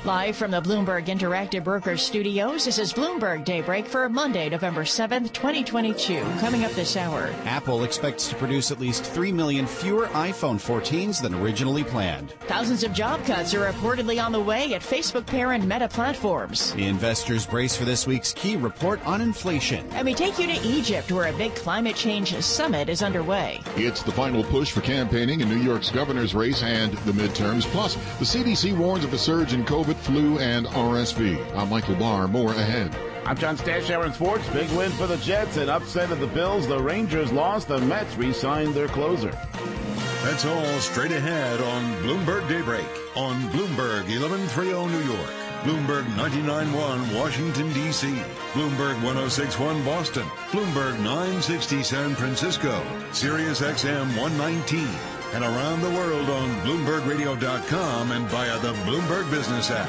Live from the Bloomberg Interactive Brokers Studios, this is Bloomberg Daybreak for Monday, November 7th, 2022. Coming up this hour. Apple expects to produce at least 3 million fewer iPhone 14s than originally planned. Thousands of job cuts are reportedly on the way at Facebook parent Meta Platforms. The investors brace for this week's key report on inflation. And we take you to Egypt, where a big climate change summit is underway. It's the final push for campaigning in New York's governor's race and the midterms. Plus, the CDC warns of a surge in COVID, flu, and RSV. I'm Michael Barr. More ahead. I'm John Stashower in sports. Big win for the Jets and upset of the Bills. The Rangers lost. The Mets re-signed their closer. That's all straight ahead on Bloomberg Daybreak on Bloomberg 1130 New York, Bloomberg 99.1 Washington, D.C., Bloomberg 106.1 Boston, Bloomberg 960 San Francisco, Sirius XM 119, and around the world on BloombergRadio.com and via the Bloomberg Business app.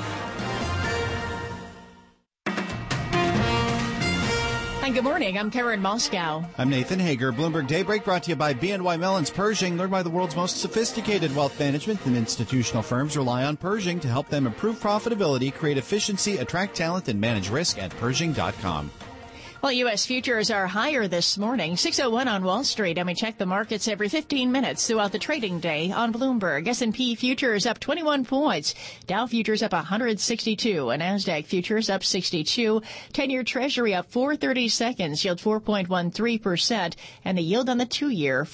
And good morning. I'm Karen Moscow. I'm Nathan Hager. Bloomberg Daybreak brought to you by BNY Mellon's Pershing. Learn why the world's most sophisticated wealth management and institutional firms rely on Pershing to help them improve profitability, create efficiency, attract talent, and manage risk at Pershing.com. Well, U.S. futures are higher this morning, 6:01 on Wall Street, and we check the markets every 15 minutes throughout the trading day on Bloomberg. S&P futures up 21 points, Dow futures up 162, and NASDAQ futures up 62. 10-year Treasury up 4/32, yield 4.13%, and the yield on the 2-year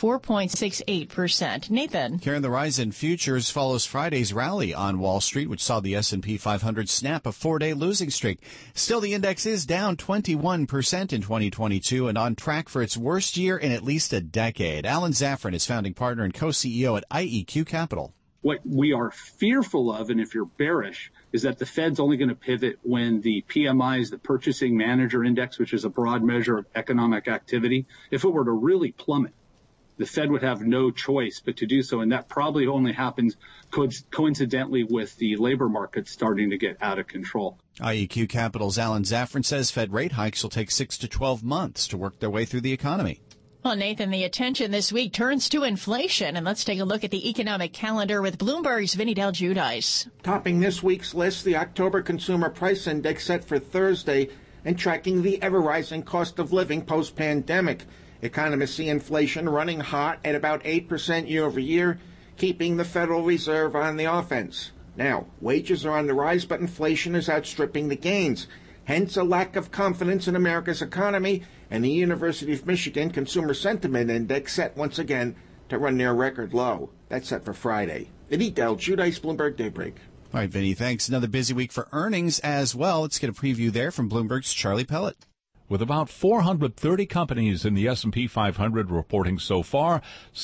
4.68%. Nathan. Karen, the rise in futures follows Friday's rally on Wall Street, which saw the S&P 500 snap a 4-day losing streak. Still, the index is down 21% in 2022 and on track for its worst year in at least a decade. Alan Zafran is founding partner and co-CEO at IEQ Capital. What we are fearful of, and if you're bearish, is that the Fed's only going to pivot when the PMIs, the Purchasing Manager Index, which is a broad measure of economic activity, if it were to really plummet, the Fed would have no choice but to do so, and that probably only happens coincidentally with the labor market starting to get out of control. IEQ Capital's Alan Zafran says Fed rate hikes will take 6 to 12 months to work their way through the economy. Well, Nathan, the attention this week turns to inflation, and let's take a look at the economic calendar with Bloomberg's Vinny Del Giudice. Topping this week's list, the October Consumer Price Index set for Thursday and tracking the ever-rising cost of living post-pandemic. Economists see inflation running hot at about 8% year over year, keeping the Federal Reserve on the offense. Now, wages are on the rise, but inflation is outstripping the gains. Hence, a lack of confidence in America's economy, and the University of Michigan Consumer Sentiment Index set once again to run near a record low. That's set for Friday. Vinny Del Giudice, Bloomberg Daybreak. All right, Vinny, thanks. Another busy week for earnings as well. Let's get a preview there from Bloomberg's Charlie Pellet. With about 430 companies in the S&P 500 reporting so far,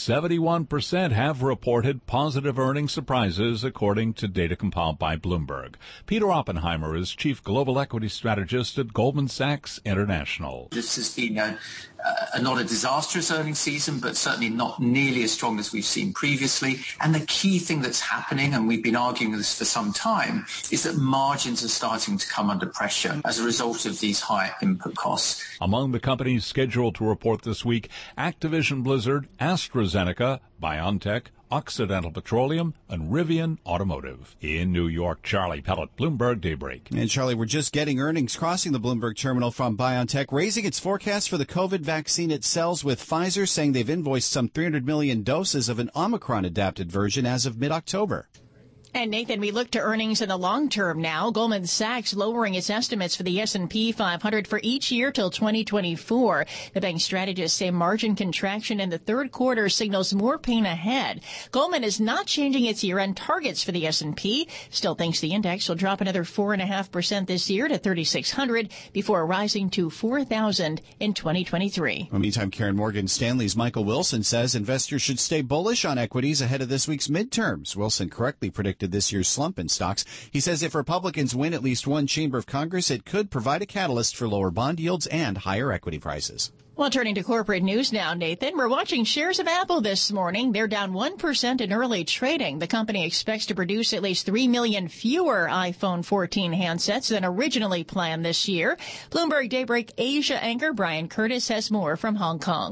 71% have reported positive earnings surprises, according to data compiled by Bloomberg. Peter Oppenheimer is Chief Global Equity Strategist at Goldman Sachs International. This has been not a disastrous earnings season, but certainly not nearly as strong as we've seen previously. And the key thing that's happening, and we've been arguing this for some time, is that margins are starting to come under pressure as a result of these higher input costs. Among the companies scheduled to report this week, Activision Blizzard, AstraZeneca, BioNTech, Occidental Petroleum, and Rivian Automotive. In New York, Charlie Pellet, Bloomberg Daybreak. And Charlie, we're just getting earnings crossing the Bloomberg terminal from BioNTech, raising its forecast for the COVID vaccine it sells, with Pfizer saying they've invoiced some 300 million doses of an Omicron-adapted version as of mid-October. And Nathan, we look to earnings in the long term now. Goldman Sachs lowering its estimates for the S&P 500 for each year till 2024. The bank strategists say margin contraction in the third quarter signals more pain ahead. Goldman is not changing its year-end targets for the S&P. Still thinks the index will drop another 4.5% this year to 3,600 before rising to 4,000 in 2023. Well, meantime, Karen, Morgan Stanley's Michael Wilson says investors should stay bullish on equities ahead of this week's midterms. Wilson correctly predicted this year's slump in stocks. He says if Republicans win at least one chamber of Congress, it could provide a catalyst for lower bond yields and higher equity prices. Well, turning to corporate news now, Nathan, we're watching shares of Apple this morning. They're down 1% in early trading. The company expects to produce at least 3 million fewer iPhone 14 handsets than originally planned this year. Bloomberg Daybreak Asia anchor Brian Curtis has more from Hong Kong.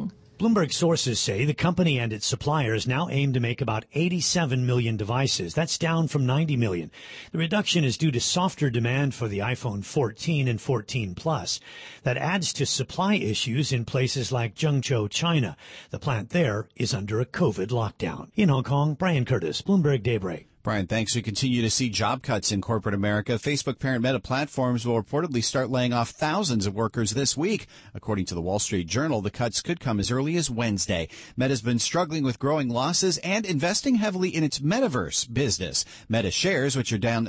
Bloomberg sources say the company and its suppliers now aim to make about 87 million devices. That's down from 90 million. The reduction is due to softer demand for the iPhone 14 and 14 Plus. That adds to supply issues in places like Zhengzhou, China. The plant there is under a COVID lockdown. In Hong Kong, Brian Curtis, Bloomberg Daybreak. Brian, thanks. We continue to see job cuts in corporate America. Facebook parent Meta Platforms will reportedly start laying off thousands of workers this week. According to the Wall Street Journal, the cuts could come as early as Wednesday. Meta's been struggling with growing losses and investing heavily in its metaverse business. Meta shares, which are down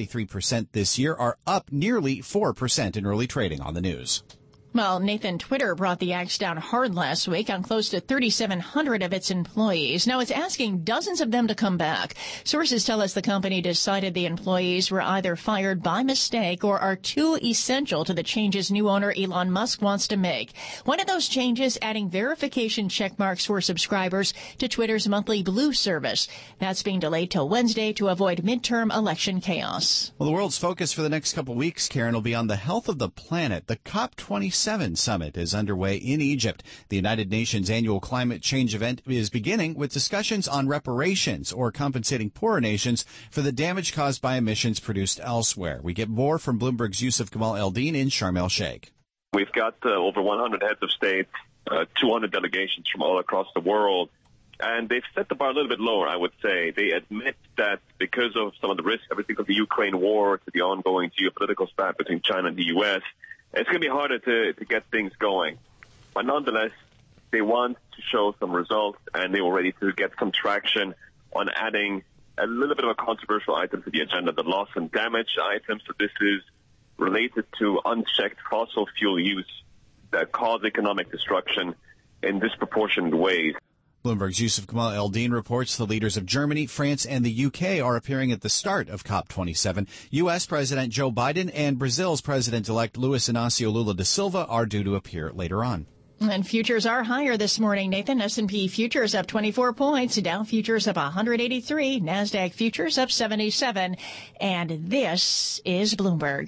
73% this year, are up nearly 4% in early trading on the news. Well, Nathan, Twitter brought the axe down hard last week on close to 3,700 of its employees. Now it's asking dozens of them to come back. Sources tell us the company decided the employees were either fired by mistake or are too essential to the changes new owner Elon Musk wants to make. One of those changes, adding verification check marks for subscribers to Twitter's monthly Blue service. That's being delayed till Wednesday to avoid midterm election chaos. Well, the world's focus for the next couple weeks, Karen, will be on the health of the planet. The COP27 summit is underway in Egypt. The United Nations annual climate change event is beginning with discussions on reparations or compensating poorer nations for the damage caused by emissions produced elsewhere. We get more from Bloomberg's Yusuf Gamal Eldin in Sharm el-Sheikh. We've got over 100 heads of state, 200 delegations from all across the world, and they've set the bar a little bit lower, I would say. They admit that because of some of the risks, everything from the Ukraine war to the ongoing geopolitical spat between China and the U.S., it's going to be harder to get things going. But nonetheless, they want to show some results, and they were ready to get some traction on adding a little bit of a controversial item to the agenda, the loss and damage item. So this is related to unchecked fossil fuel use that cause economic destruction in disproportionate ways. Bloomberg's Yusuf Gamal Eldin reports the leaders of Germany, France, and the UK are appearing at the start of COP27. U.S. President Joe Biden and Brazil's President-elect Luiz Inácio Lula da Silva are due to appear later on. And futures are higher this morning, Nathan. S&P futures up 24 points. Dow futures up 183. NASDAQ futures up 77. And this is Bloomberg.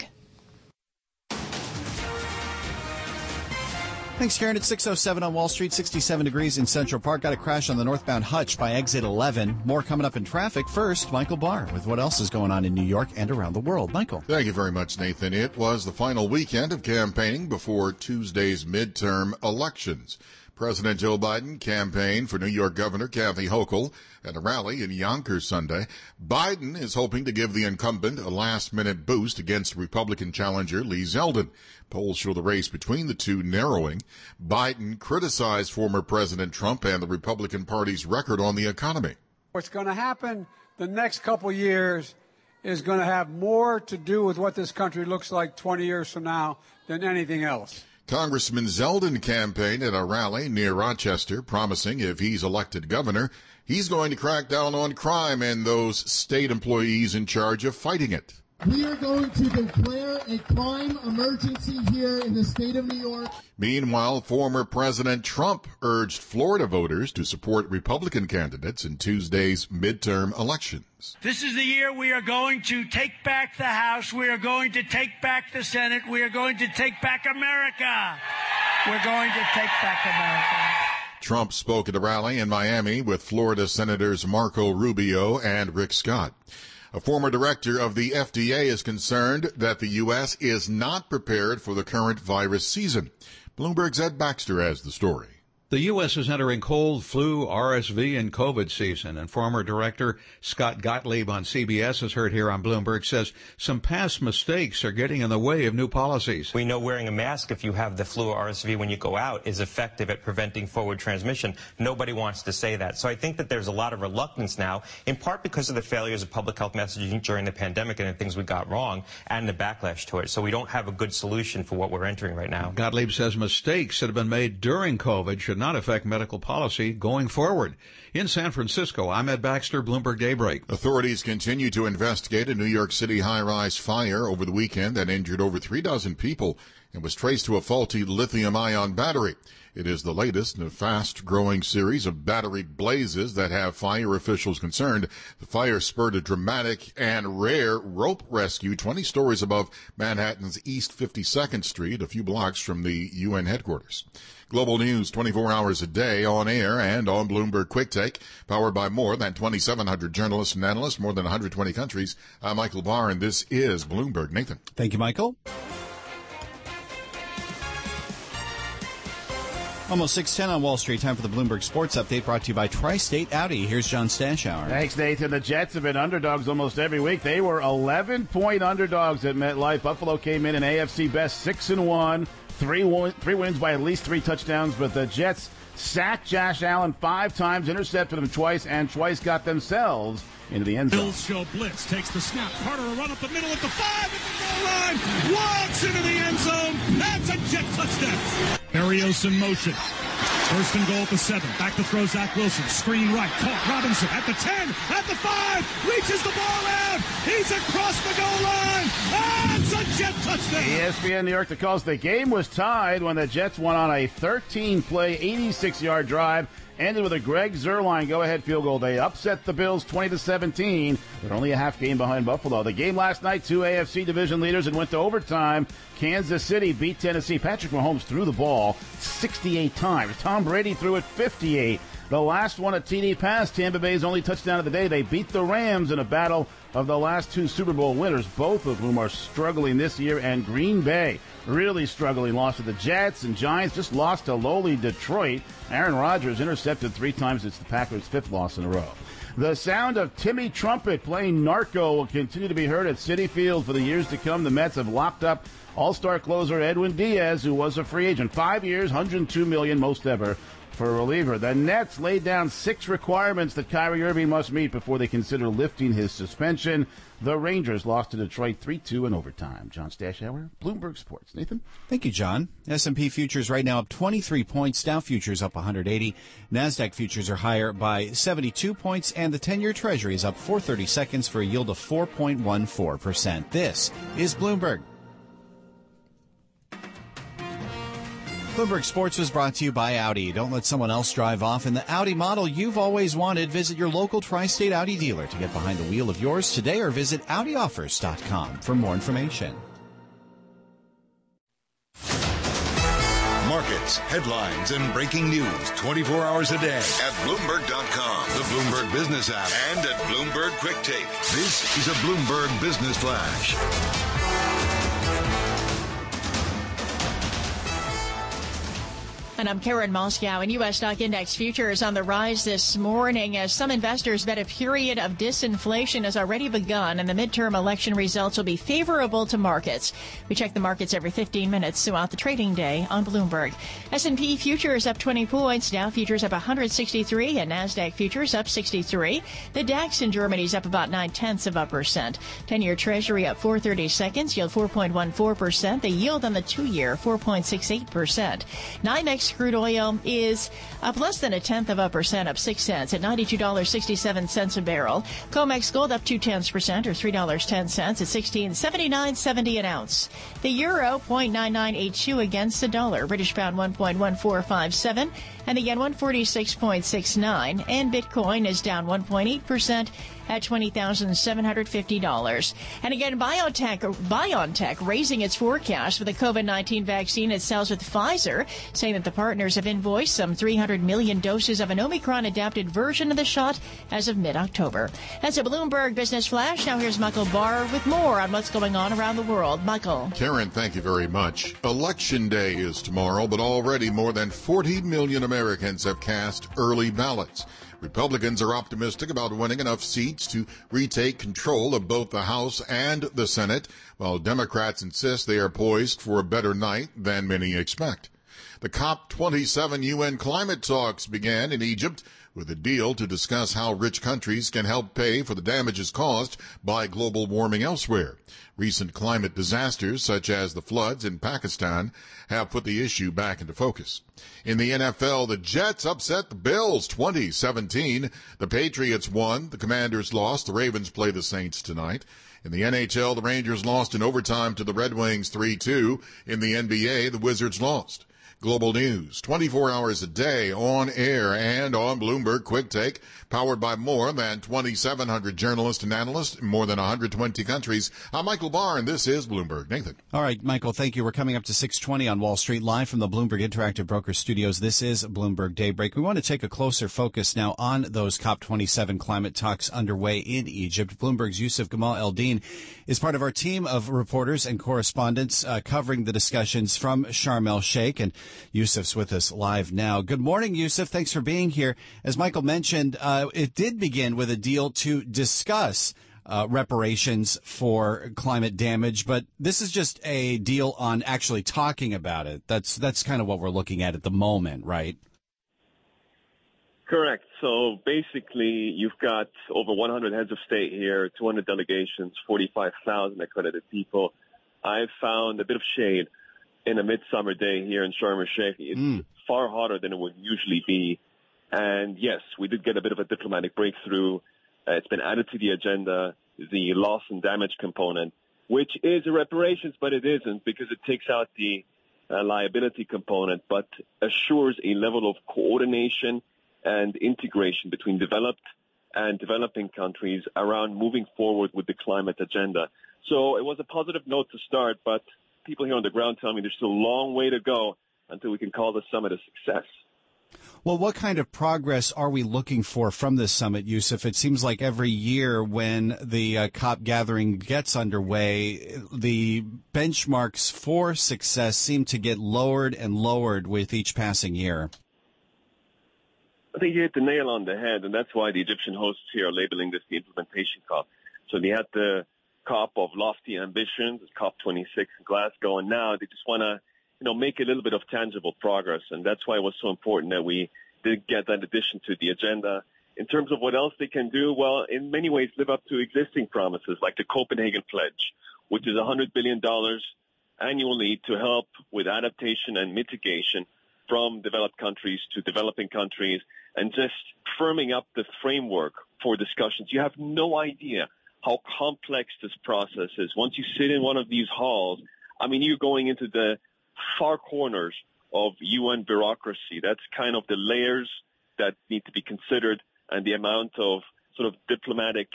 Thanks, Karen. It's 6:07 on Wall Street, 67 degrees in Central Park. Got a crash on the northbound Hutch by exit 11. More coming up in traffic. First, Michael Barr with what else is going on in New York and around the world. Michael. Thank you very much, Nathan. It was the final weekend of campaigning before Tuesday's midterm elections. President Joe Biden campaigned for New York Governor Kathy Hochul at a rally in Yonkers Sunday. Biden is hoping to give the incumbent a last-minute boost against Republican challenger Lee Zeldin. Polls show the race between the two narrowing. Biden criticized former President Trump and the Republican Party's record on the economy. What's going to happen the next couple years is going to have more to do with what this country looks like 20 years from now than anything else. Congressman Zeldin campaigned at a rally near Rochester, promising if he's elected governor, he's going to crack down on crime and those state employees in charge of fighting it. We are going to declare a crime emergency here in the state of New York. Meanwhile, former President Trump urged Florida voters to support Republican candidates in Tuesday's midterm elections. This is the year we are going to take back the House. We are going to take back the Senate. We are going to take back America. We're going to take back America. Trump spoke at a rally in Miami with Florida Senators Marco Rubio and Rick Scott. A former director of the FDA is concerned that the U.S. is not prepared for the current virus season. Bloomberg's Ed Baxter has the story. The U.S. is entering cold, flu, RSV, and COVID season, and former director Scott Gottlieb on CBS, as heard here on Bloomberg, says some past mistakes are getting in the way of new policies. We know wearing a mask if you have the flu or RSV when you go out is effective at preventing forward transmission. Nobody wants to say that. So I think that there's a lot of reluctance now, in part because of the failures of public health messaging during the pandemic and the things we got wrong, and the backlash to it. So we don't have a good solution for what we're entering right now. Gottlieb says mistakes that have been made during COVID should not affect medical policy going forward. In San Francisco, I'm Ed Baxter, Bloomberg Daybreak. Authorities continue to investigate a New York City high-rise fire over the weekend that injured over 3 dozen people and was traced to a faulty lithium-ion battery. It is the latest in a fast-growing series of battery blazes that have fire officials concerned. The fire spurred a dramatic and rare rope rescue 20 stories above Manhattan's East 52nd Street, a few blocks from the UN headquarters. Global news 24 hours a day on air and on Bloomberg Quick Take, powered by more than 2,700 journalists and analysts, more than 120 countries. I'm Michael Barr, and this is Bloomberg. Nathan. Thank you, Michael. Almost 6:10 on Wall Street. Time for the Bloomberg Sports Update, brought to you by Tri-State Audi. Here's John Stashower. Thanks, Nathan. The Jets have been underdogs almost every week. They were 11-point underdogs at MetLife. Buffalo came in an AFC best 6-1, three wins by at least 3 touchdowns. But the Jets sacked Josh Allen 5 times, intercepted him twice, and twice got themselves into the end zone. Bills show blitz, takes the snap. Carter a run up the middle at the 5 at the goal line. Walks into the end zone. That's a Jet touchdown. Berrios in motion. First and goal at the 7. Back to throw Zach Wilson. Screen right. Caught Robinson at the 10. At the 5. Reaches the ball out. He's across the goal line. That's a Jet touchdown. ESPN New York, the calls. The game was tied when the Jets went on a 13-play, 86-yard drive. Ended with a Greg Zuerlein go-ahead field goal. They upset the Bills 20-17. They're only a half game behind Buffalo. The game last night, 2 AFC division leaders, and went to overtime. Kansas City beat Tennessee. Patrick Mahomes threw the ball 68 times. Tom Brady threw it 58. The last one, a TD pass, Tampa Bay's only touchdown of the day. They beat the Rams in a battle of the last 2 Super Bowl winners, both of whom are struggling this year, and Green Bay really struggling. Lost to the Jets, and Giants just lost to lowly Detroit. Aaron Rodgers intercepted 3 times. It's the Packers' 5th loss in a row. The sound of Timmy Trumpet playing Narco will continue to be heard at Citi Field for the years to come. The Mets have locked up all-star closer Edwin Diaz, who was a free agent. 5 years, $102 million, most ever for a reliever. The Nets laid down 6 requirements that Kyrie Irving must meet before they consider lifting his suspension. The Rangers lost to Detroit 3-2 in overtime. John Stashower, Bloomberg Sports. Nathan? Thank you, John. S&P futures right now up 23 points. Dow futures up 180. NASDAQ futures are higher by 72 points. And the 10-year Treasury is up 430 seconds for a yield of 4.14%. This is Bloomberg. Bloomberg Sports was brought to you by Audi. Don't let someone else drive off in the Audi model you've always wanted. Visit your local Tri-State Audi dealer to get behind the wheel of yours today, or visit AudiOffers.com for more information. Markets, headlines, and breaking news 24 hours a day at Bloomberg.com, the Bloomberg Business app, and at Bloomberg Quick Take. This is a Bloomberg Business Flash. And I'm Karen Moscow. And U.S. stock index futures on the rise this morning as some investors bet a period of disinflation has already begun and the midterm election results will be favorable to markets. We check the markets every 15 minutes throughout the trading day on Bloomberg. S&P futures up 20 points, Dow futures up 163, and NASDAQ futures up 63. The DAX in Germany is up about 0.9%. 10-year Treasury up 430 seconds, yield 4.14%. The yield on the 2-year 4.68%. NYMEX crude oil is up less than 0.1%, up 6 cents at $92.67 a barrel. COMEX gold up 0.2% or $3.10 at $16.79.70 an ounce. The euro 0.9982 against the dollar. British pound 1.1457 and the yen 146.69. And Bitcoin is down 1.8% at $20,750. And again, BioNTech raising its forecast for the COVID-19 vaccine it sells with Pfizer, saying that the partners have invoiced some 300 million doses of an Omicron-adapted version of the shot as of mid-October. That's a Bloomberg Business Flash. Now here's Michael Barr with more on what's going on around the world. Michael. Karen, thank you very much. Election Day is tomorrow, but already more than 40 million Americans have cast early ballots. Republicans are optimistic about winning enough seats to retake control of both the House and the Senate, while Democrats insist they are poised for a better night than many expect. The COP27 UN climate talks began in Egypt with a deal to discuss how rich countries can help pay for the damages caused by global warming elsewhere. Recent climate disasters, such as the floods in Pakistan, have put the issue back into focus. In the NFL, the Jets upset the Bills 20-17. The Patriots won. The Commanders lost. The Ravens play the Saints tonight. In the NHL, the Rangers lost in overtime to the Red Wings 3-2. In the NBA, the Wizards lost. Global news, 24 hours a day, on air and on Bloomberg Quick Take, powered by more than 2,700 journalists and analysts in more than 120 countries. I'm Michael Barr, and this is Bloomberg. Nathan. All right, Michael, thank you. We're coming up to 6:20 on Wall Street, live from the Bloomberg Interactive Broker Studios. This is Bloomberg Daybreak. We want to take a closer focus now on those COP27 climate talks underway in Egypt. Bloomberg's Yusuf Gamal Eldin is part of our team of reporters and correspondents covering the discussions from Sharm el-Sheikh, and Yusuf's with us live now. Good morning, Yusuf. Thanks for being here. As Michael mentioned, it did begin with a deal to discuss reparations for climate damage, but this is just a deal on actually talking about it. That's kind of what we're looking at the moment, right? Correct. So basically, you've got over 100 heads of state here, 200 delegations, 45,000 accredited people. I've found a bit of shade in a midsummer day here in Sharm el-Sheikh. It's far hotter than it would usually be. And yes, we did get a bit of a diplomatic breakthrough. It's been added to the agenda, the loss and damage component, which is a reparations, but it isn't because it takes out the liability component, but assures a level of coordination and integration between developed and developing countries around moving forward with the climate agenda. So it was a positive note to start, but people here on the ground tell me there's still a long way to go until we can call the summit a success. Well, what kind of progress are we looking for from this summit, Yusuf? It seems like every year when the COP gathering gets underway, the benchmarks for success seem to get lowered and lowered with each passing year. I think you hit the nail on the head, and that's why the Egyptian hosts here are labeling this the implementation COP. So they had the COP of lofty ambitions, COP26 in Glasgow, and now they just want to, make a little bit of tangible progress. And that's why it was so important that we did get that addition to the agenda. In terms of what else they can do, well, in many ways live up to existing promises like the Copenhagen Pledge, which is $100 billion annually to help with adaptation and mitigation from developed countries to developing countries, and just firming up the framework for discussions. You have no idea how complex this process is. Once you sit in one of these halls, you're going into the far corners of UN bureaucracy. That's kind of the layers that need to be considered and the amount of sort of diplomatic,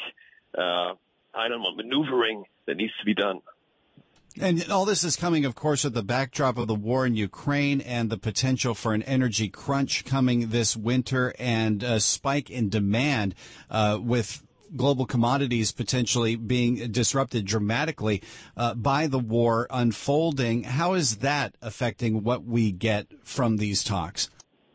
maneuvering that needs to be done. And all this is coming, of course, at the backdrop of the war in Ukraine and the potential for an energy crunch coming this winter and a spike in demand with global commodities potentially being disrupted dramatically by the war unfolding. How is that affecting what we get from these talks?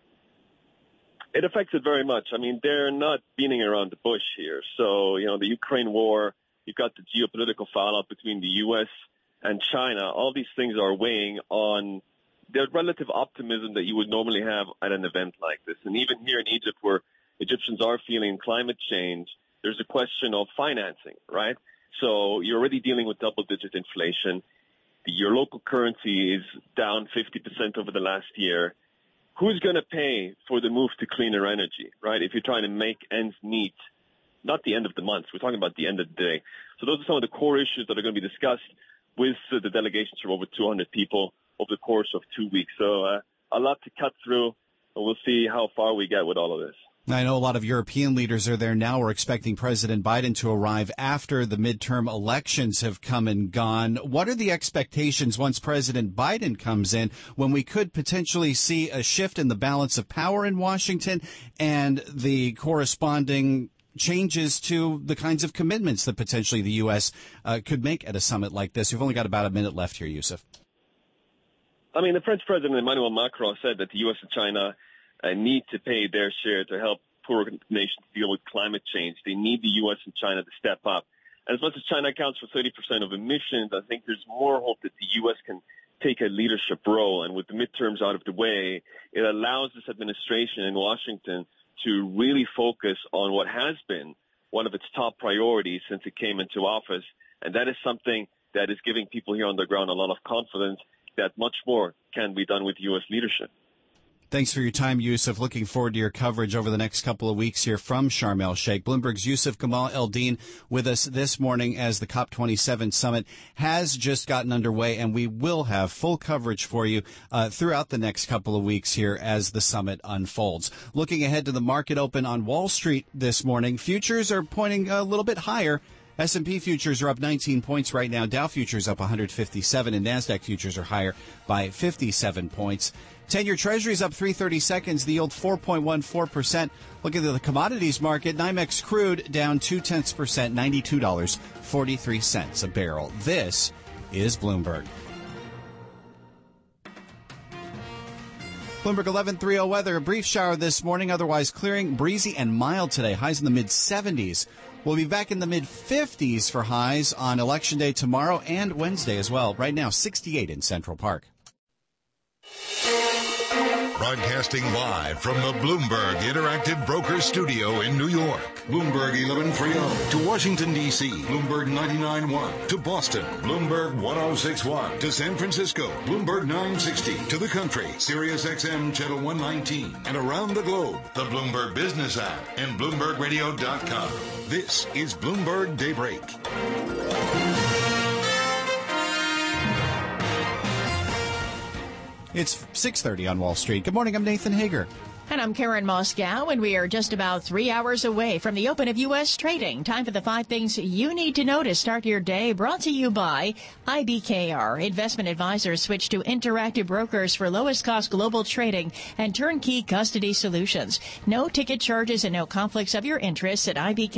It affects it very much. They're not beating around the bush here. So, the Ukraine war, you've got the geopolitical fallout between the U.S. and China. All these things are weighing on the relative optimism that you would normally have at an event like this. And even here in Egypt, where Egyptians are feeling climate change, there's a question of financing, right? So you're already dealing with double-digit inflation. Your local currency is down 50% over the last year. Who's going to pay for the move to cleaner energy, right? If you're trying to make ends meet, not the end of the month, we're talking about the end of the day. So those are some of the core issues that are going to be discussed with the delegations of over 200 people over the course of 2 weeks. So a lot to cut through, and we'll see how far we get with all of this. I know a lot of European leaders are there now. We're expecting President Biden to arrive after the midterm elections have come and gone. What are the expectations once President Biden comes in, when we could potentially see a shift in the balance of power in Washington and the corresponding changes to the kinds of commitments that potentially the U.S. Could make at a summit like this? We've only got about a minute left here, Yusuf. The French President Emmanuel Macron said that the U.S. and China need to pay their share to help poorer nations deal with climate change. They need the U.S. and China to step up. And as much as China accounts for 30% of emissions, I think there's more hope that the U.S. can take a leadership role. And with the midterms out of the way, it allows this administration in Washington to really focus on what has been one of its top priorities since it came into office. And that is something that is giving people here on the ground a lot of confidence that much more can be done with U.S. leadership. Thanks for your time, Yusuf. Looking forward to your coverage over the next couple of weeks here from Sharm el-Sheikh. Bloomberg's Yusuf Gamal Eldin with us this morning as the COP27 summit has just gotten underway, and we will have full coverage for you throughout the next couple of weeks here as the summit unfolds. Looking ahead to the market open on Wall Street this morning, futures are pointing a little bit higher. S&P futures are up 19 points right now. Dow futures up 157, and NASDAQ futures are higher by 57 points. 10-year Treasuries up 3/32, the yield 4.14%. Looking at the commodities market, NYMEX crude down 0.2%, $92.43 a barrel. This is Bloomberg. Bloomberg 11:30 weather. A brief shower this morning, otherwise clearing, breezy and mild today. Highs in the mid-70s. We'll be back in the mid-50s for highs on Election Day tomorrow and Wednesday as well. Right now, 68 in Central Park. Broadcasting live from the Bloomberg Interactive Brokers Studio in New York. Bloomberg 1130 to Washington, D.C. Bloomberg 99.1 to Boston. Bloomberg 106.1 to San Francisco. Bloomberg 960 to the country. Sirius XM Channel 119. And around the globe, the Bloomberg Business app and BloombergRadio.com. This is Bloomberg Daybreak. It's 6:30 on Wall Street. Good morning, I'm Nathan Hager. And I'm Karen Moscow, and we are just about 3 hours away from the open of U.S. trading. Time for the 5 things you need to know to start your day, brought to you by IBKR. Investment advisors switch to Interactive Brokers for lowest-cost global trading and turnkey custody solutions. No ticket charges and no conflicts of your interest at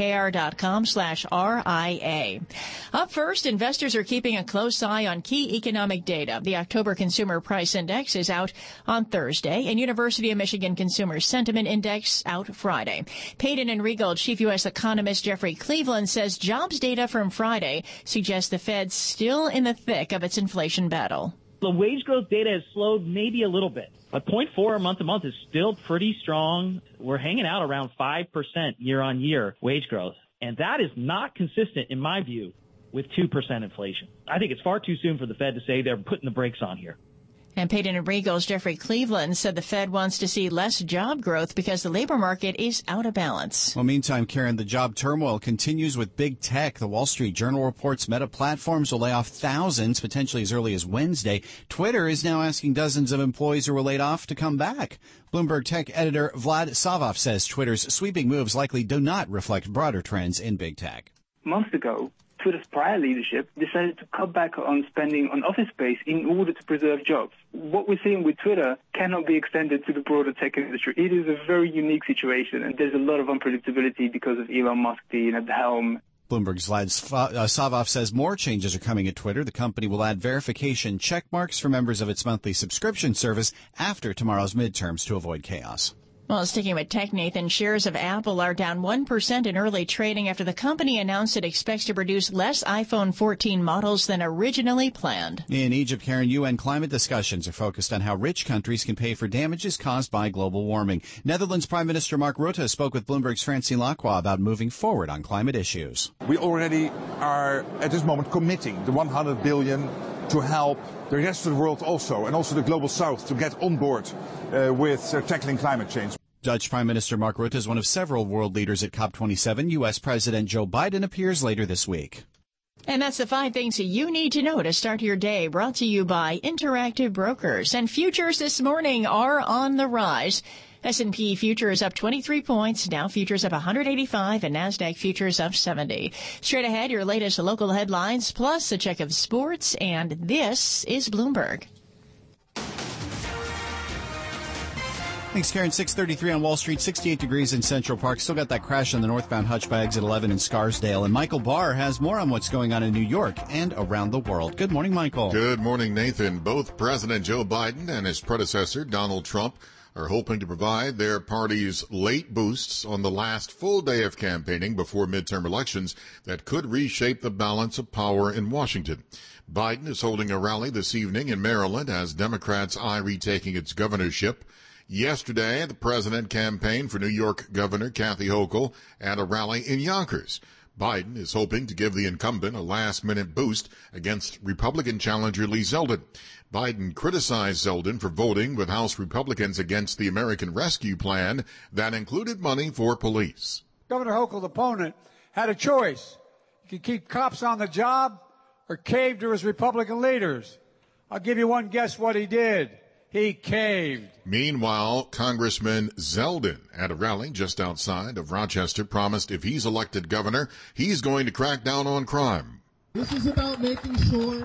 ibkr.com/RIA. Up first, investors are keeping a close eye on key economic data. The October Consumer Price Index is out on Thursday, and University of Michigan Consumer Sentiment Index out Friday. Payton & Riegold chief U.S. economist Jeffrey Cleveland says jobs data from Friday suggests the Fed's still in the thick of its inflation battle. The wage growth data has slowed maybe a little bit, but 0.4 month to month is still pretty strong. We're hanging out around 5% year-on-year wage growth, and that is not consistent, in my view, with 2% inflation. I think it's far too soon for the Fed to say they're putting the brakes on here. And Payton & Riegold's Jeffrey Cleveland said the Fed wants to see less job growth because the labor market is out of balance. Well, meantime, Karen, the job turmoil continues with big tech. The Wall Street Journal reports Meta Platforms will lay off thousands, potentially as early as Wednesday. Twitter is now asking dozens of employees who were laid off to come back. Bloomberg Tech editor Vlad Savov says Twitter's sweeping moves likely do not reflect broader trends in big tech. Months ago, Twitter's prior leadership decided to cut back on spending on office space in order to preserve jobs. What we're seeing with Twitter cannot be extended to the broader tech industry. It is a very unique situation, and there's a lot of unpredictability because of Elon Musk being at the helm. Bloomberg's Vlad Savov says more changes are coming at Twitter. The company will add verification check marks for members of its monthly subscription service after tomorrow's midterms to avoid chaos. Well, sticking with tech, Nathan, shares of Apple are down 1% in early trading after the company announced it expects to produce less iPhone 14 models than originally planned. In Egypt, Karen, UN climate discussions are focused on how rich countries can pay for damages caused by global warming. Netherlands Prime Minister Mark Rutte spoke with Bloomberg's Francine Lacroix about moving forward on climate issues. We already are, at this moment, committing the 100 billion to help the rest of the world also, and also the global south, to get on board with tackling climate change. Dutch Prime Minister Mark Rutte is one of several world leaders at COP27. U.S. President Joe Biden appears later this week. And that's the 5 things you need to know to start your day, brought to you by Interactive Brokers. And futures this morning are on the rise. S&P futures up 23 points, Dow futures up 185, and NASDAQ futures up 70. Straight ahead, your latest local headlines, plus a check of sports, and this is Bloomberg. Thanks, Karen. 6:33 on Wall Street, 68 degrees in Central Park. Still got that crash on the northbound Hutch by exit 11 in Scarsdale. And Michael Barr has more on what's going on in New York and around the world. Good morning, Michael. Good morning, Nathan. Both President Joe Biden and his predecessor, Donald Trump, are hoping to provide their party's late boosts on the last full day of campaigning before midterm elections that could reshape the balance of power in Washington. Biden is holding a rally this evening in Maryland as Democrats eye retaking its governorship. Yesterday, the president campaigned for New York Governor Kathy Hochul at a rally in Yonkers. Biden is hoping to give the incumbent a last-minute boost against Republican challenger Lee Zeldin. Biden criticized Zeldin for voting with House Republicans against the American Rescue Plan that included money for police. Governor Hochul's opponent had a choice. He could keep cops on the job or cave to his Republican leaders. I'll give you one guess what he did. He caved. Meanwhile, Congressman Zeldin at a rally just outside of Rochester promised if he's elected governor, he's going to crack down on crime. This is about making sure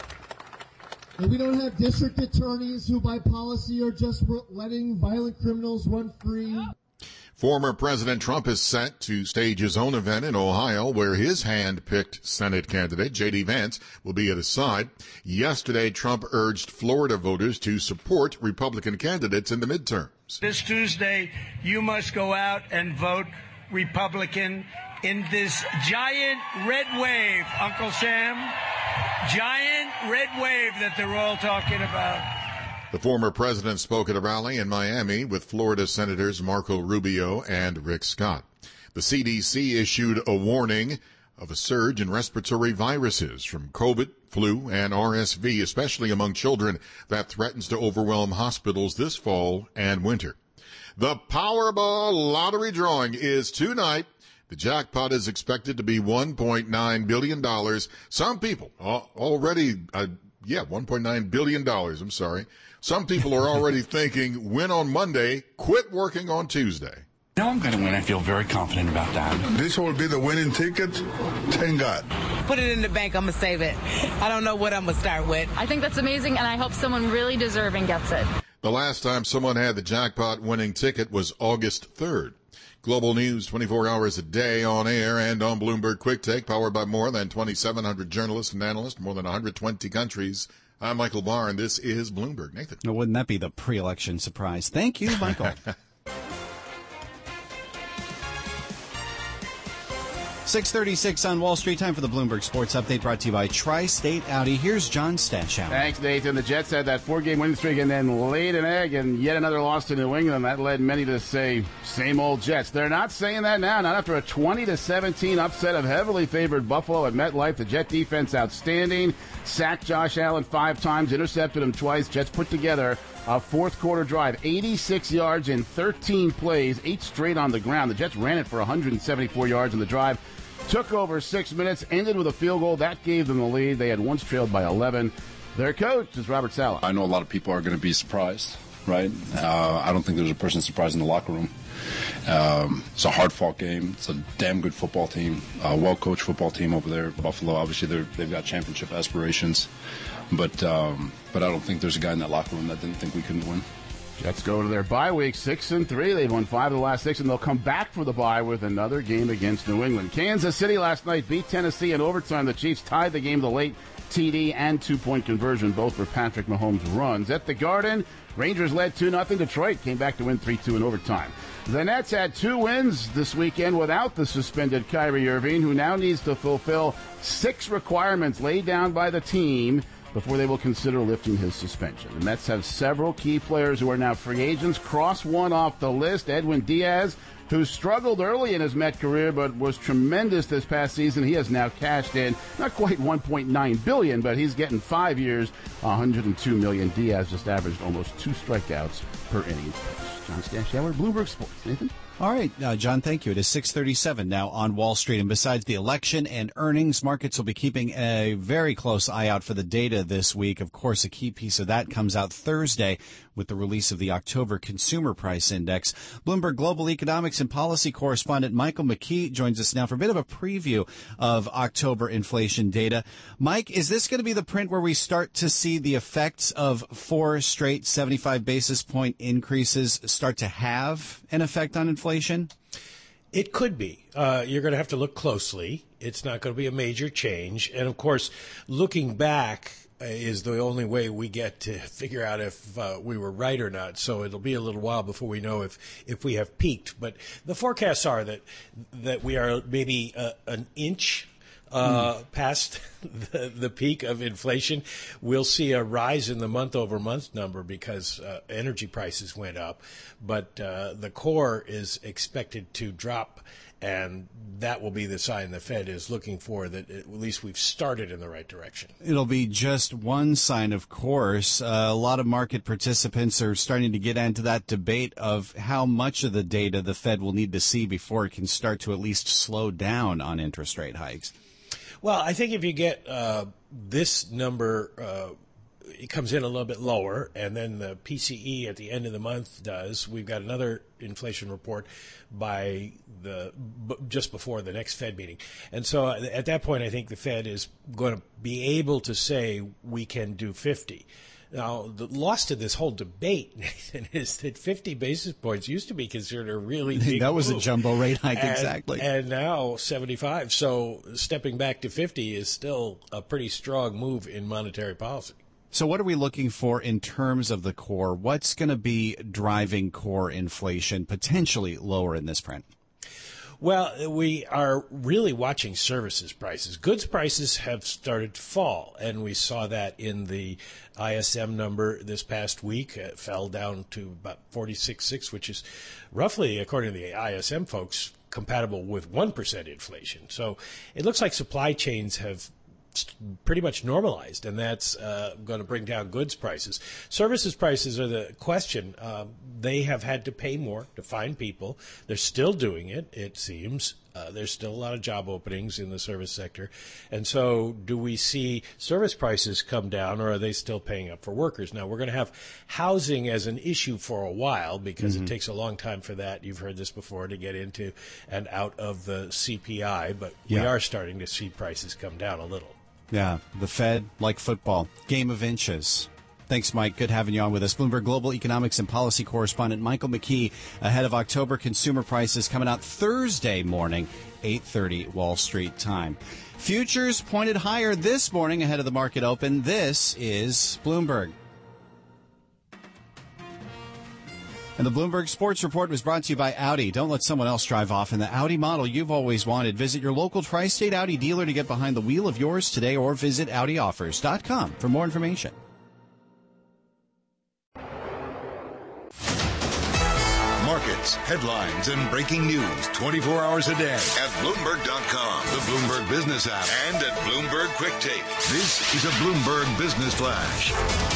that we don't have district attorneys who by policy are just letting violent criminals run free. Former President Trump is set to stage his own event in Ohio where his hand-picked Senate candidate, J.D. Vance, will be at his side. Yesterday, Trump urged Florida voters to support Republican candidates in the midterms. This Tuesday, you must go out and vote Republican in this giant red wave, Uncle Sam. Giant red wave that they're all talking about. The former president spoke at a rally in Miami with Florida Senators Marco Rubio and Rick Scott. The CDC issued a warning of a surge in respiratory viruses from COVID, flu, and RSV, especially among children, that threatens to overwhelm hospitals this fall and winter. The Powerball lottery drawing is tonight. The jackpot is expected to be $1.9 billion. Some people already, $1.9 billion, I'm sorry. Some people are already thinking, win on Monday, quit working on Tuesday. Now I'm going to win. I feel very confident about that. This will be the winning ticket. Thank God. Put it in the bank. I'm going to save it. I don't know what I'm going to start with. I think that's amazing, and I hope someone really deserving gets it. The last time someone had the jackpot winning ticket was August 3rd. Global news 24 hours a day on air and on Bloomberg Quick Take, powered by more than 2,700 journalists and analysts, more than 120 countries. I'm Michael Barr, and this is Bloomberg. Nathan. Now, wouldn't that be the pre-election surprise? Thank you, Michael. 6:36 on Wall Street. Time for the Bloomberg Sports Update, brought to you by Tri-State Audi. Here's John Stashower. Thanks, Nathan. The Jets had that 4-game winning streak and then laid an egg, and yet another loss to New England. That led many to say, same old Jets. They're not saying that now. Not after a 20-17 upset of heavily favored Buffalo at MetLife. The Jet defense outstanding. Sacked Josh Allen 5 times, intercepted him twice. Jets put together a fourth-quarter drive, 86 yards in 13 plays, 8 straight on the ground. The Jets ran it for 174 yards in the drive. Took over 6 minutes, ended with a field goal. That gave them the lead. They had once trailed by 11. Their coach is Robert Saleh. I know a lot of people are going to be surprised, right? I don't think there's a person surprised in the locker room. It's a hard-fought game. It's a damn good football team, a well-coached football team over there. Buffalo, obviously, they've got championship aspirations. But I don't think there's a guy in that locker room that didn't think we couldn't win. Jets go to their bye week 6-3. They've won 5 of the last 6, and they'll come back for the bye with another game against New England. Kansas City last night beat Tennessee in overtime. The Chiefs tied the game with a late TD and 2-point conversion, both for Patrick Mahomes' runs. At the Garden, Rangers led 2-0. Detroit came back to win 3-2 in overtime. The Nets had 2 wins this weekend without the suspended Kyrie Irving, who now needs to fulfill 6 requirements laid down by the team before they will consider lifting his suspension. The Mets have several key players who are now free agents. Cross one off the list, Edwin Diaz, who struggled early in his Met career but was tremendous this past season. He has now cashed in, not quite $1.9 billion, but he's getting 5 years, $102 million. Diaz just averaged almost 2 strikeouts per inning. John Stashower, Bloomberg Sports. Nathan? All right, John, thank you. It is 6:37 now on Wall Street. And besides the election and earnings, markets will be keeping a very close eye out for the data this week. Of course, a key piece of that comes out Thursday with the release of the October Consumer Price Index. Bloomberg Global Economics and Policy correspondent Michael McKee joins us now for a bit of a preview of October inflation data. Mike, is this going to be the print where we start to see the effects of 4 straight 75 basis point increases start to have an effect on inflation? It could be. You're going to have to look closely. It's not going to be a major change. And, of course, looking back is the only way we get to figure out if we were right or not. So it'll be a little while before we know if we have peaked. But the forecasts are that we are maybe an inch past the peak of inflation. We'll see a rise in the month-over-month number because energy prices went up, but the core is expected to drop, and that will be the sign the Fed is looking for, that at least we've started in the right direction. It'll be just one sign, of course. A lot of market participants are starting to get into that debate of how much of the data the Fed will need to see before it can start to at least slow down on interest rate hikes. Well, I think if you get this number, it comes in a little bit lower, and then the PCE at the end of the month does. We've got another inflation report just before the next Fed meeting. And so at that point, I think the Fed is going to be able to say we can do 50. Now, the loss to this whole debate, Nathan, is that 50 basis points used to be considered a really big That was move. a jumbo rate hike, exactly. And now 75. So stepping back to 50 is still a pretty strong move in monetary policy. So what are we looking for in terms of the core? What's going to be driving core inflation potentially lower in this print? Well, we are really watching services prices. Goods prices have started to fall, and we saw that in the ISM number this past week. It fell down to about 46.6, which is roughly, according to the ISM folks, compatible with 1% inflation. So it looks like supply chains have pretty much normalized, and that's going to bring down goods prices. Services prices are the question. They have had to pay more to find people. They're still doing it, it seems. There's still a lot of job openings in the service sector. And so do we see service prices come down, or are they still paying up for workers? Now, we're going to have housing as an issue for a while because it takes a long time for that. You've heard this before, to get into and out of the CPI, but we are starting to see prices come down a little. Yeah, the Fed, like football, game of inches. Thanks, Mike. Good having you on with us. Bloomberg Global Economics and Policy Correspondent Michael McKee ahead of October consumer prices coming out Thursday morning, 8:30 Wall Street time. Futures pointed higher this morning ahead of the market open. This is Bloomberg. And the Bloomberg Sports Report was brought to you by Audi. Don't let someone else drive off in the Audi model you've always wanted. Visit your local Tri-State Audi dealer to get behind the wheel of yours today, or visit AudiOffers.com for more information. Markets, headlines, and breaking news 24 hours a day at Bloomberg.com, the Bloomberg Business app, and at Bloomberg Quick Take. This is a Bloomberg Business Flash.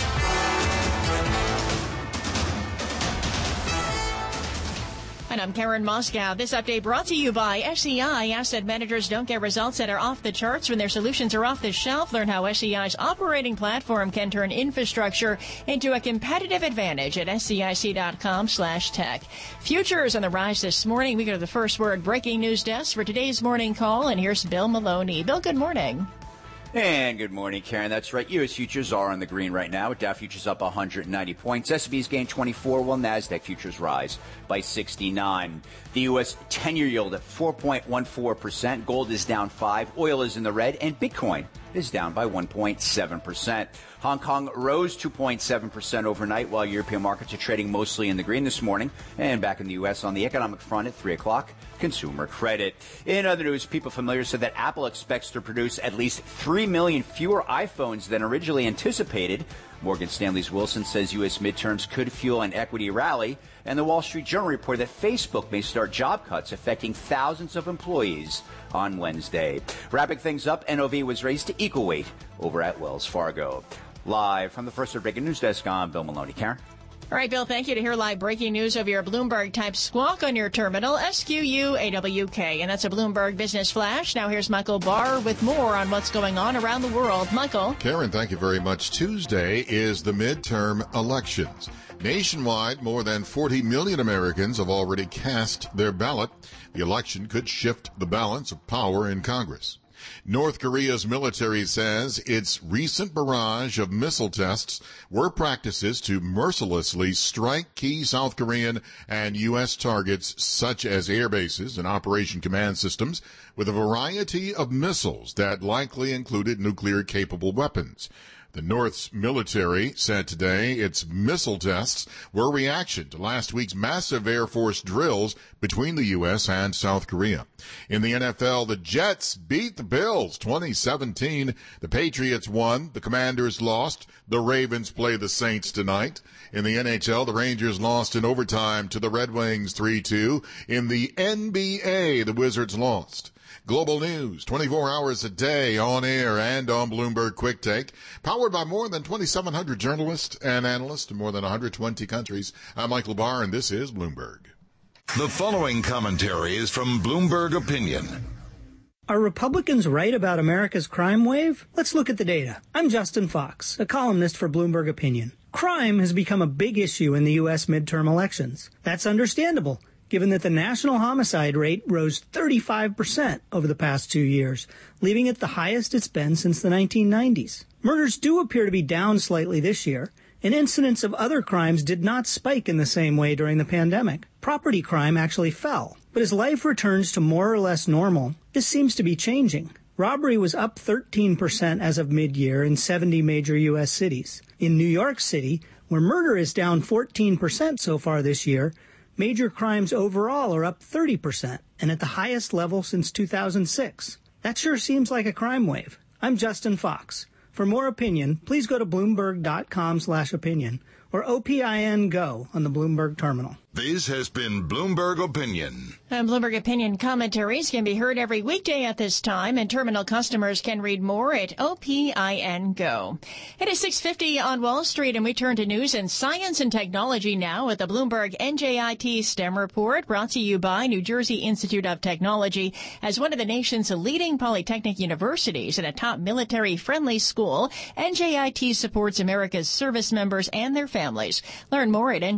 And I'm Karen Moscow. This update brought to you by SEI. Asset managers don't get results that are off the charts when their solutions are off the shelf. Learn how SEI's operating platform can turn infrastructure into a competitive advantage at SEIC.com/tech. Futures on the rise this morning. We go to the First Word breaking news desk for today's morning call. And here's Bill Maloney. Bill, good morning. And good morning, Karen. That's right. U.S. futures are on the green right now. Dow futures up 190 points. S&P's gained 24, while NASDAQ futures rise by 69. The U.S. 10-year yield at 4.14%. Gold is down 5. Oil is in the red. And Bitcoin is down by 1.7%. Hong Kong rose 2.7% overnight, while European markets are trading mostly in the green this morning. And back in the U.S. on the economic front at 3 o'clock, consumer credit. In other news, People Familiar said that Apple expects to produce at least 3 million fewer iPhones than originally anticipated. Morgan Stanley's Wilson says U.S. midterms could fuel an equity rally. And the Wall Street Journal reported that Facebook may start job cuts affecting thousands of employees on Wednesday. Wrapping things up, NOV was raised to equal weight over at Wells Fargo. Live from the First Word breaking news desk, I'm Bill Maloney. Karen? All right, Bill, thank you. To hear live breaking news of your Bloomberg-type squawk on your terminal, SQUAWK. And that's a Bloomberg Business Flash. Now here's Michael Barr with more on what's going on around the world. Michael. Karen, thank you very much. Tuesday is the midterm elections. Nationwide, more than 40 million Americans have already cast their ballot. The election could shift the balance of power in Congress. North Korea's military says its recent barrage of missile tests were practices to mercilessly strike key South Korean and U.S. targets such as air bases and Operation Command Systems with a variety of missiles that likely included nuclear-capable weapons. The North's military said today its missile tests were a reaction to last week's massive Air Force drills between the U.S. and South Korea. In the NFL, the Jets beat the Bills 2017. The Patriots won. The Commanders lost. The Ravens play the Saints tonight. In the NHL, the Rangers lost in overtime to the Red Wings 3-2. In the NBA, the Wizards lost. Global news, 24 hours a day, on air and on Bloomberg Quick Take, powered by more than 2,700 journalists and analysts in more than 120 countries. I'm Michael Barr, and this is Bloomberg. The following commentary is from Bloomberg Opinion. Are Republicans right about America's crime wave? Let's look at the data. I'm Justin Fox, a columnist for Bloomberg Opinion. Crime has become a big issue in the U.S. midterm elections. That's understandable, given that the national homicide rate rose 35% over the past 2 years, leaving it the highest it's been since the 1990s. Murders do appear to be down slightly this year, and incidents of other crimes did not spike in the same way during the pandemic. Property crime actually fell, but as life returns to more or less normal, this seems to be changing. Robbery was up 13% as of mid-year in 70 major U.S. cities. In New York City, where murder is down 14% so far this year, major crimes overall are up 30%, and at the highest level since 2006. That sure seems like a crime wave. I'm Justin Fox. For more opinion, please go to Bloomberg.com/opinion or OPIN Go on the Bloomberg terminal. This has been Bloomberg Opinion. And Bloomberg Opinion commentaries can be heard every weekday at this time, and terminal customers can read more at OPIN Go. It is 6:50 on Wall Street, and we turn to news and science and technology now with the Bloomberg NJIT STEM report, brought to you by New Jersey Institute of Technology. As one of the nation's leading polytechnic universities and a top military-friendly school, NJIT supports America's service members and their families. Learn more at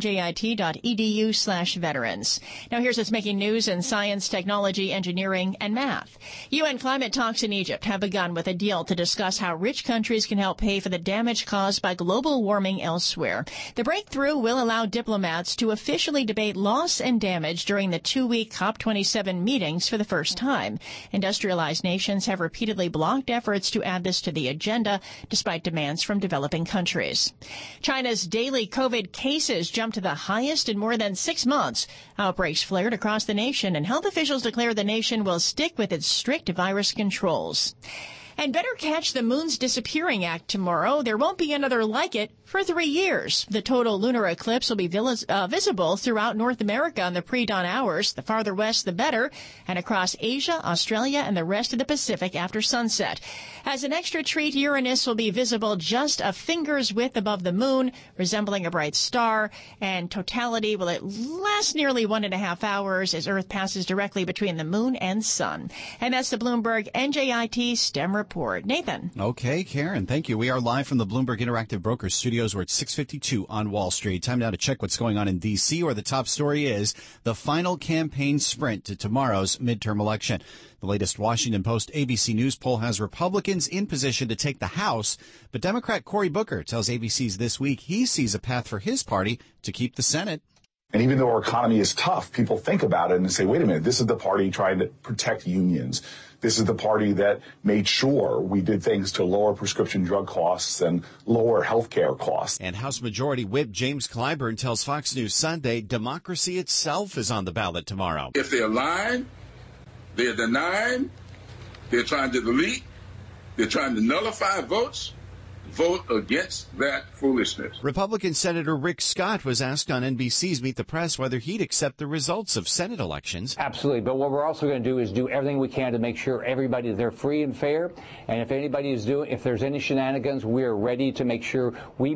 njit.edu/veterans. Now here's what's making news in science, technology, engineering, and math. UN climate talks in Egypt have begun with a deal to discuss how rich countries can help pay for the damage caused by global warming elsewhere. The breakthrough will allow diplomats to officially debate loss and damage during the 2-week COP27 meetings for the first time. Industrialized nations have repeatedly blocked efforts to add this to the agenda, despite demands from developing countries. China's daily COVID cases jumped to the highest in more than 6 months. Outbreaks flared across the nation, and health officials declare the nation will stick with its strict virus controls. And better catch the moon's disappearing act tomorrow. There won't be another like it for 3 years. The total lunar eclipse will be visible throughout North America in the pre-dawn hours, the farther west the better, and across Asia, Australia, and the rest of the Pacific after sunset. As an extra treat, Uranus will be visible just a finger's width above the moon, resembling a bright star, and totality will last nearly 1.5 hours as Earth passes directly between the moon and sun. And that's the Bloomberg NJIT STEM report. Nathan. Okay, Karen, thank you. We are live from the Bloomberg Interactive Brokers studios. We're at 6:52 on Wall Street. Time now to check what's going on in D.C., where the top story is the final campaign sprint to tomorrow's midterm election. The latest Washington Post ABC News poll has Republicans in position to take the House, but Democrat Cory Booker tells ABC's This Week he sees a path for his party to keep the Senate. And even though our economy is tough, people think about it and say, wait a minute, this is the party trying to protect unions. This is the party that made sure we did things to lower prescription drug costs and lower health care costs. And House Majority Whip James Clyburn tells Fox News Sunday democracy itself is on the ballot tomorrow. If they're lying, they're denying, they're trying to delete, they're trying to nullify votes, vote against that foolishness. Republican Senator Rick Scott was asked on NBC's Meet the Press whether he'd accept the results of Senate elections. Absolutely, but what we're also going to do is do everything we can to make sure everybody, they're free and fair, and if there's any shenanigans, we're ready to make sure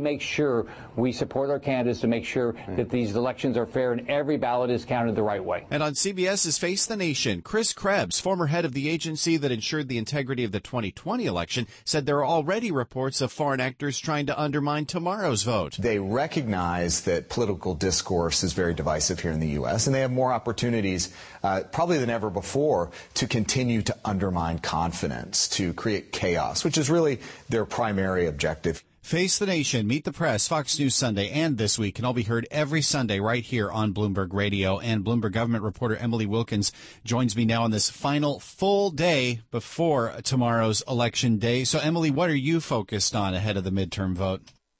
we support our candidates to make sure that these elections are fair and every ballot is counted the right way. And on CBS's Face the Nation, Chris Krebs, former head of the agency that ensured the integrity of the 2020 election, said there are already reports of foreign actors trying to undermine tomorrow's vote. They recognize that political discourse is very divisive here in the U.S., and they have more opportunities probably than ever before to continue to undermine confidence, to create chaos, which is really their primary objective. Face the Nation, Meet the Press, Fox News Sunday, and This Week can all be heard every Sunday right here on Bloomberg Radio. And Bloomberg government reporter Emily Wilkins joins me now on this final full day before tomorrow's election day. So, Emily, what are you focused on ahead of the midterm vote?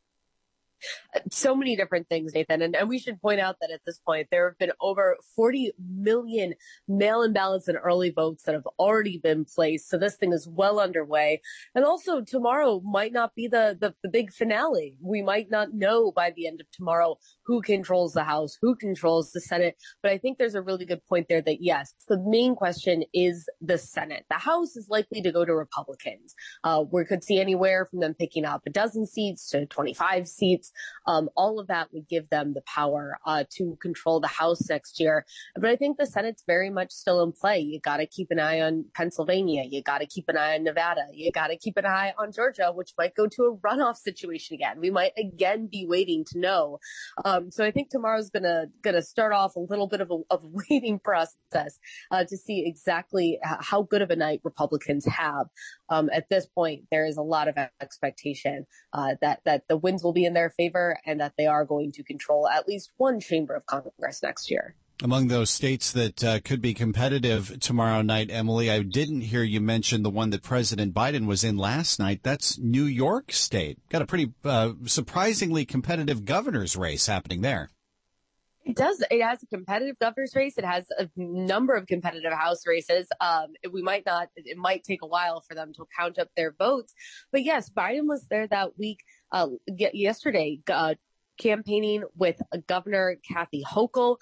So many different things, Nathan. And we should point out that at this point, there have been over 40 million mail-in ballots and early votes that have already been placed. So this thing is well underway. And also tomorrow might not be the big finale. We might not know by the end of tomorrow who controls the House, who controls the Senate. But I think there's a really good point there that, yes, the main question is the Senate. The House is likely to go to Republicans. We could see anywhere from them picking up a dozen seats to 25 seats. All of that would give them the power to control the House next year. But I think the Senate's very much still in play. You got to keep an eye on Pennsylvania. You got to keep an eye on Nevada. You got to keep an eye on Georgia, which might go to a runoff situation again. We might again be waiting to know. So I think tomorrow's gonna start off a little bit of a waiting process to see exactly how good of a night Republicans have. At this point, there is a lot of expectation that the winds will be in their favor and that they are going to control at least one chamber of Congress next year. Among those states that could be competitive tomorrow night, Emily, I didn't hear you mention the one that President Biden was in last night. That's New York State. Got a pretty surprisingly competitive governor's race happening there. It does. It has a competitive governor's race. It has a number of competitive House races. It might take a while for them to count up their votes. But yes, Biden was there that week, yesterday, campaigning with Governor Kathy Hochul.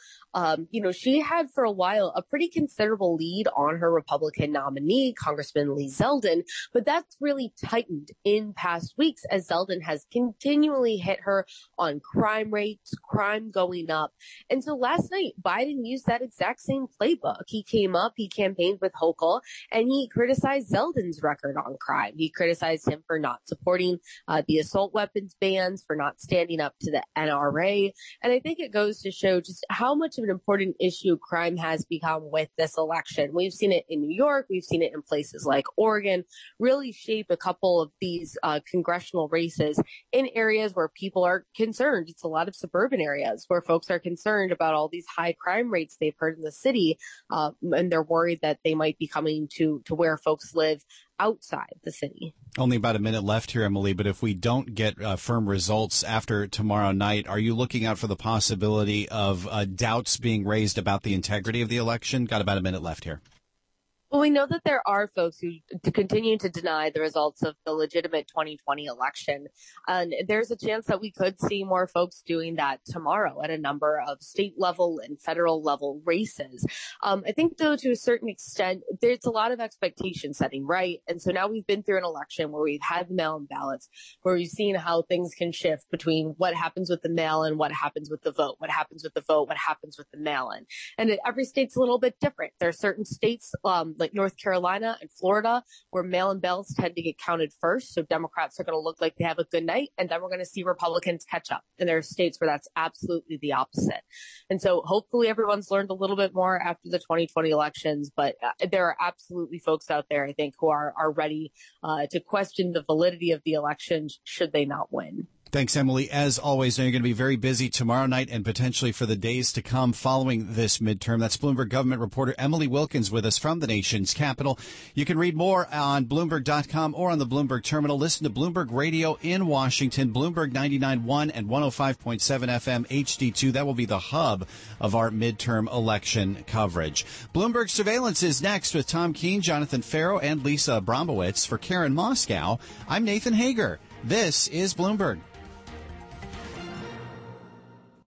She had for a while a pretty considerable lead on her Republican nominee, Congressman Lee Zeldin, but that's really tightened in past weeks as Zeldin has continually hit her on crime rates, crime going up. And so last night, Biden used that exact same playbook. He came up, he campaigned with Hochul, and he criticized Zeldin's record on crime. He criticized him for not supporting the assault weapons bans, for not standing up to the NRA. And I think it goes to show just how much of an important issue crime has become with this election. We've seen it in New York. We've seen it in places like Oregon, really shape a couple of these congressional races in areas where people are concerned. It's a lot of suburban areas where folks are concerned about all these high crime rates they've heard in the city. And they're worried that they might be coming to where folks live outside the city. Only about a minute left here, Emily, but if we don't get firm results after tomorrow night, are you looking out for the possibility of doubts being raised about the integrity of the election? Got about a minute left here. Well, we know that there are folks who continue to deny the results of the legitimate 2020 election. And there's a chance that we could see more folks doing that tomorrow at a number of state level and federal level races. I think, though, to a certain extent, there's a lot of expectation setting, right? And so now we've been through an election where we've had mail-in ballots, where we've seen how things can shift between what happens with the mail-in, what happens with the vote, what happens with the vote, what happens with the mail-in. And every state's a little bit different. There are certain states, like North Carolina and Florida, where mail-in ballots tend to get counted first. So Democrats are going to look like they have a good night, and then we're going to see Republicans catch up. And there are states where that's absolutely the opposite. And so hopefully everyone's learned a little bit more after the 2020 elections, but there are absolutely folks out there, I think, who are ready to question the validity of the election should they not win. Thanks, Emily. As always, you're going to be very busy tomorrow night and potentially for the days to come following this midterm. That's Bloomberg government reporter Emily Wilkins with us from the nation's capital. You can read more on Bloomberg.com or on the Bloomberg terminal. Listen to Bloomberg Radio in Washington, Bloomberg 99.1 and 105.7 FM HD2. That will be the hub of our midterm election coverage. Bloomberg Surveillance is next with Tom Keene, Jonathan Farrow, and Lisa Abramowitz. For Karen Moscow, I'm Nathan Hager. This is Bloomberg.